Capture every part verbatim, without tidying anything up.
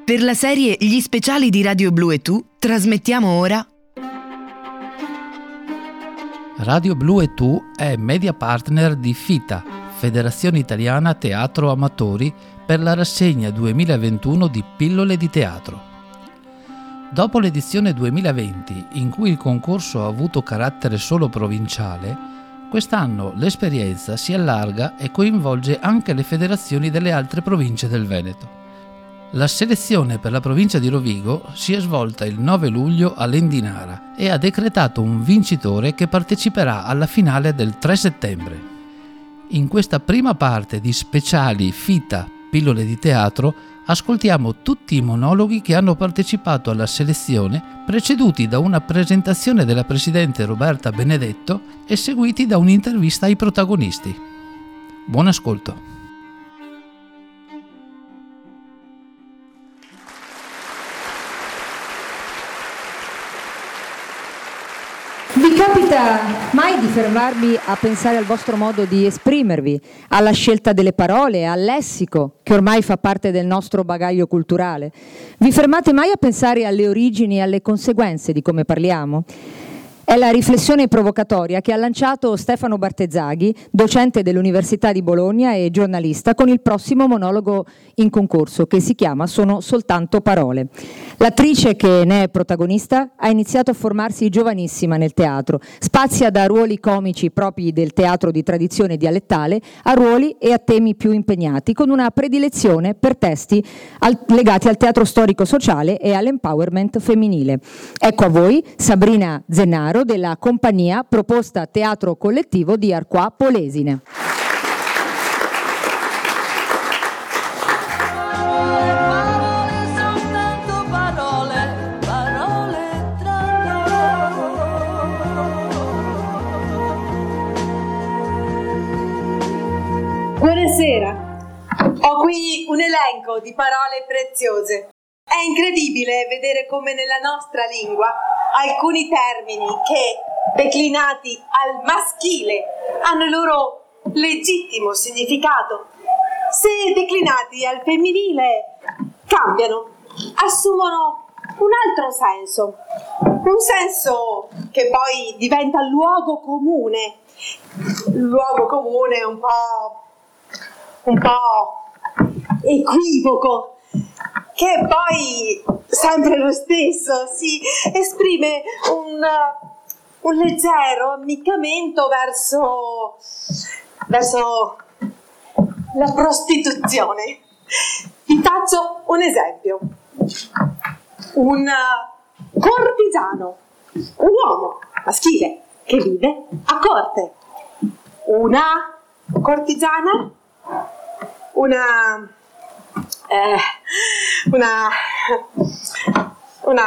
Per la serie Gli speciali di Radio Blu e Tu trasmettiamo ora Radio Blu e Tu è media partner di FITA, Federazione Italiana Teatro Amatori, per la rassegna duemilaventuno di Pillole di Teatro. Dopo l'edizione duemilaventi, in cui il concorso ha avuto carattere solo provinciale, quest'anno l'esperienza si allarga e coinvolge anche le federazioni delle altre province del Veneto. La selezione per la provincia di Rovigo si è svolta il nove luglio a Lendinara e ha decretato un vincitore che parteciperà alla finale del tre settembre. In questa prima parte di speciali FITA Pillole di Teatro ascoltiamo tutti i monologhi che hanno partecipato alla selezione, preceduti da una presentazione della presidente Roberta Benedetto e seguiti da un'intervista ai protagonisti. Buon ascolto. Vi capita mai di fermarvi a pensare al vostro modo di esprimervi, alla scelta delle parole, al lessico che ormai fa parte del nostro bagaglio culturale? Vi fermate mai a pensare alle origini e alle conseguenze di come parliamo? È la riflessione provocatoria che ha lanciato Stefano Bartezzaghi, docente dell'Università di Bologna e giornalista, con il prossimo monologo in concorso che si chiama Sono soltanto parole. L'attrice che ne è protagonista ha iniziato a formarsi giovanissima nel teatro, spazia da ruoli comici propri del teatro di tradizione dialettale a ruoli e a temi più impegnati, con una predilezione per testi al, legati al teatro storico-sociale e all'empowerment femminile. Ecco a voi Sabrina Zennaro della compagnia Proposta Teatro Collettivo di Arquà Polesine. Buonasera, ho qui un elenco di parole preziose. È incredibile vedere come nella nostra lingua alcuni termini che, declinati al maschile, hanno il loro legittimo significato, se declinati al femminile cambiano, assumono un altro senso, un senso che poi diventa luogo comune, luogo comune un po', un po' equivoco, che poi sempre lo stesso, si esprime un, un leggero ammiccamento verso, verso la prostituzione. Vi faccio un esempio. Un cortigiano, un uomo maschile che vive a corte. Una cortigiana, una... Eh, una una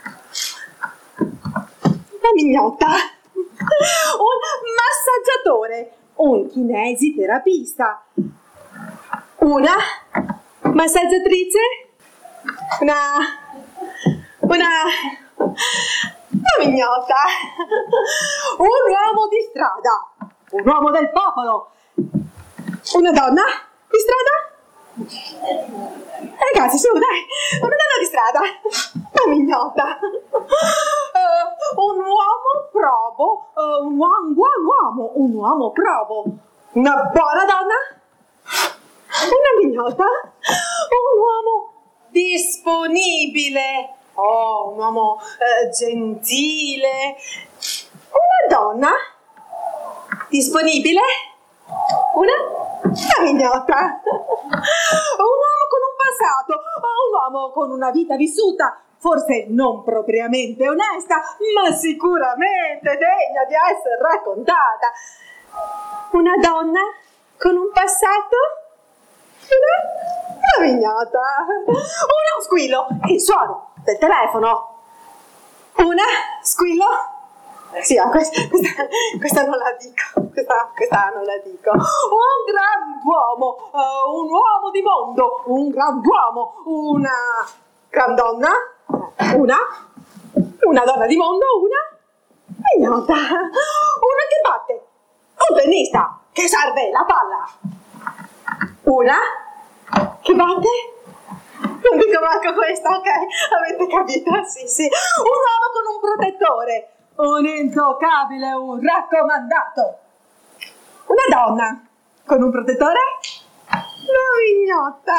una mignotta, un massaggiatore, un kinesiterapista, una massaggiatrice, una una una mignotta, un uomo di strada, un uomo del popolo, una donna di strada. Ragazzi, su, dai, una donna di strada, una mignota, uh, un uomo probo, uh, un, uomo, un buon uomo, un uomo probo, una buona donna, una mignota, un uomo disponibile, oh, un uomo uh, gentile, una donna disponibile, una, una mignota, un uomo con un passato, un uomo con una vita vissuta, forse non propriamente onesta, ma sicuramente degna di essere raccontata. Una donna con un passato, una, una mignota, uno squillo, il suono del telefono, una squillo. Sì, questa, questa, questa non la dico, questa, questa non la dico. Un grand'uomo, uh, un uomo di mondo, un grand'uomo, una grandonna, una, una donna di mondo, una ignota, una che batte, un tennista che serve la palla, una che batte, non dico capito manco questa, ok? Avete capito? Sì, sì. Un uomo con un protettore, un intoccabile, un raccomandato. Una donna con un protettore? Una mignotta.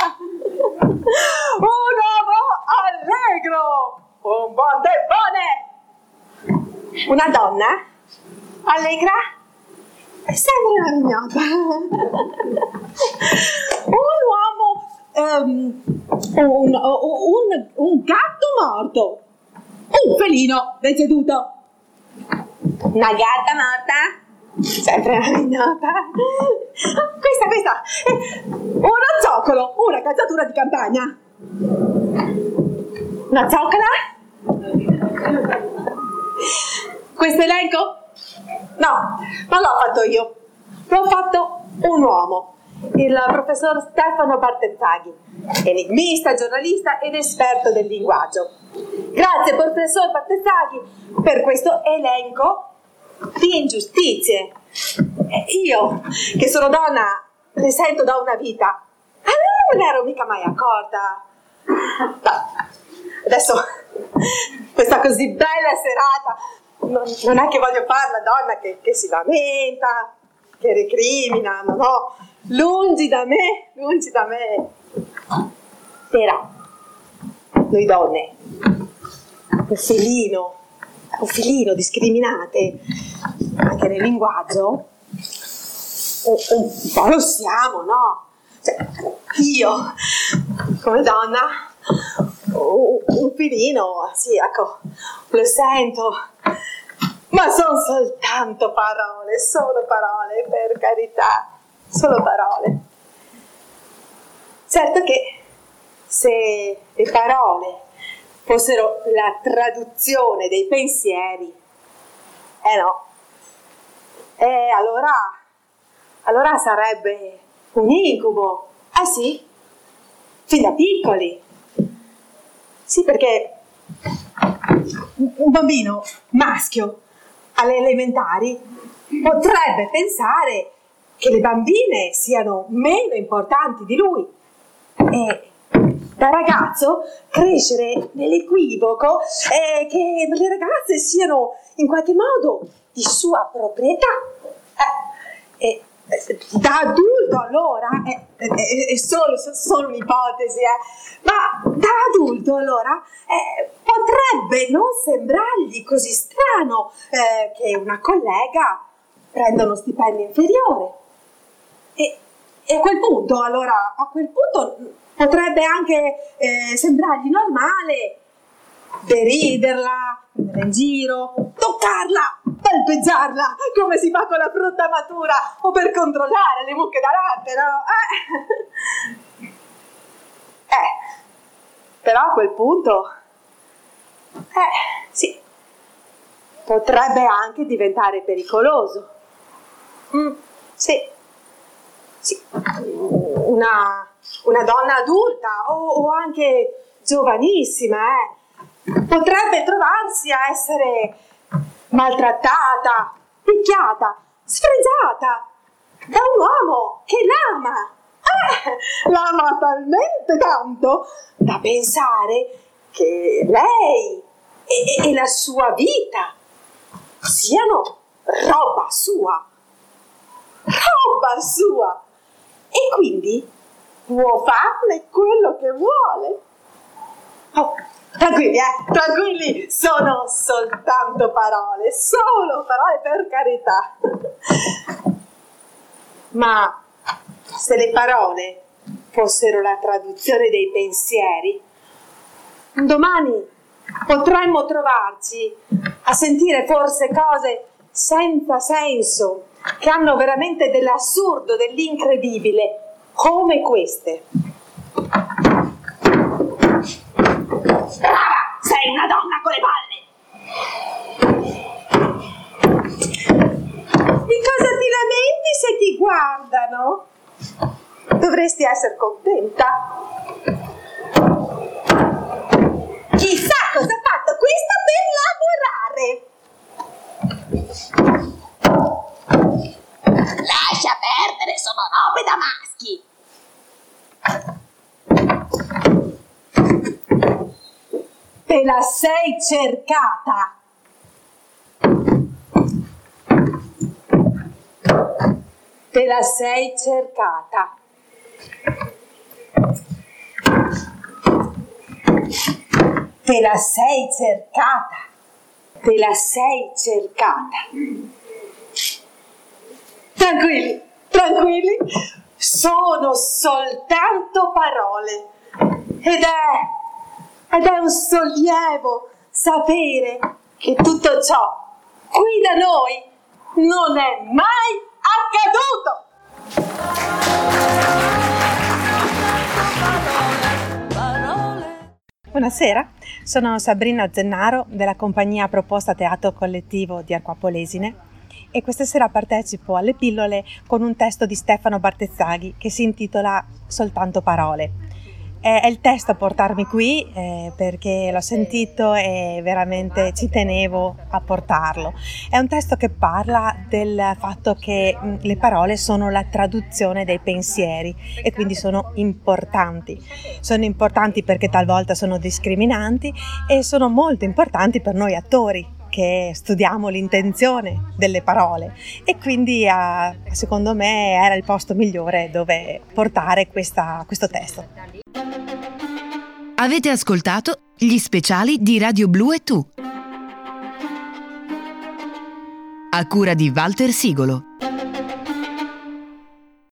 Un uomo allegro, un buon debone. Una donna allegra? Sempre una mignotta. Un uomo, um, un, un, un gatto morto, un felino deceduto. Una gatta morta? Sempre una mignotta. Questa, questa. Uno zoccolo, una calzatura di campagna. Una zoccola? Questo elenco? No, non l'ho fatto io. L'ho fatto un uomo, il professor Stefano Bartezzaghi, enigmista, giornalista ed esperto del linguaggio. Grazie, professor Bartezzaghi, per questo elenco di ingiustizie. Io, che sono donna, le sento da una vita. Ah, non me ne ero mica mai accorta. No. Adesso, questa così bella serata, non, non è che voglio fare la donna che, che si lamenta, che recrimina, no, no, lungi da me, lungi da me. Però, noi donne, un filino, un filino discriminate, anche nel linguaggio, un, un po' lo siamo, no? Cioè, io, come donna, un, un filino, sì, ecco, lo sento, ma sono soltanto parole, solo parole, per carità, solo parole. Certo che se le parole fossero la traduzione dei pensieri, eh no, eh allora, allora sarebbe un incubo, eh sì, fin da piccoli. Sì, perché un bambino maschio alle elementari potrebbe pensare che le bambine siano meno importanti di lui e da ragazzo crescere nell'equivoco eh, che le ragazze siano in qualche modo di sua proprietà. Eh, eh, da adulto allora, è eh, eh, eh, solo, solo un'ipotesi, eh, ma da adulto allora eh, potrebbe non sembrargli così strano eh, che una collega prenda uno stipendio inferiore. E, e a quel punto, allora, a quel punto potrebbe anche eh, sembrargli normale deriderla, prendere in giro, toccarla, palpeggiarla, come si fa con la frutta matura o per controllare le mucche da latte, no? Eh, eh. Però a quel punto, eh, sì, potrebbe anche diventare pericoloso. Mm, sì, sì, una, una donna adulta o, o anche giovanissima, eh, potrebbe trovarsi a essere maltrattata, picchiata, sfregiata da un uomo che l'ama. Eh, l'ama talmente tanto da pensare che lei e, e la sua vita siano roba sua. Roba sua. E quindi può farne quello che vuole. Oh, tranquilli, eh, tranquilli, sono soltanto parole, solo parole, per carità. Ma se le parole fossero la traduzione dei pensieri, domani potremmo trovarci a sentire forse cose senza senso, che hanno veramente dell'assurdo, dell'incredibile, come queste. Brava! Sei una donna con le palle! Di cosa ti lamenti se ti guardano? Dovresti essere contenta. Chissà cosa ha fatto questa per lavorare. Lascia perdere, sono robe da maschi. la sei cercata? Te la sei cercata? Te la sei cercata? Te la sei cercata? Tranquilli, tranquilli, sono soltanto parole. Ed è, ed è un sollievo sapere che tutto ciò qui da noi non è mai accaduto. Buonasera, sono Sabrina Zennaro della compagnia Proposta Teatro Collettivo di Arquapolesine e questa sera partecipo alle pillole con un testo di Stefano Bartezzaghi che si intitola Soltanto parole. È il testo a portarmi qui eh, perché l'ho sentito e veramente ci tenevo a portarlo. È un testo che parla del fatto che mh, le parole sono la traduzione dei pensieri e quindi sono importanti. Sono importanti perché talvolta sono discriminanti e sono molto importanti per noi attori che studiamo l'intenzione delle parole e quindi eh, secondo me era il posto migliore dove portare questa, questo testo. Avete ascoltato gli speciali di Radio Blu e Tu, a cura di Walter Sigolo.